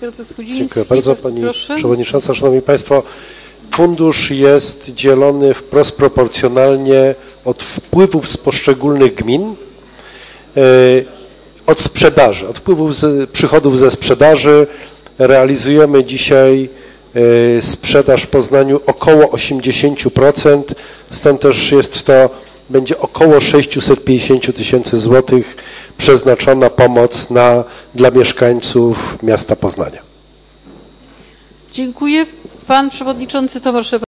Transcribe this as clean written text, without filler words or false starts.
Prezes Chudziński. Dziękuję bardzo Pani Proszę. Przewodnicząca. Szanowni Państwo, fundusz jest dzielony wprost proporcjonalnie od wpływów z poszczególnych gmin, od sprzedaży, od wpływów przychodów ze sprzedaży. Realizujemy dzisiaj sprzedaż w Poznaniu około 80%, stąd też będzie około 650 tysięcy złotych przeznaczona pomoc dla mieszkańców miasta Poznania. Dziękuję. Pan Przewodniczący Tomasz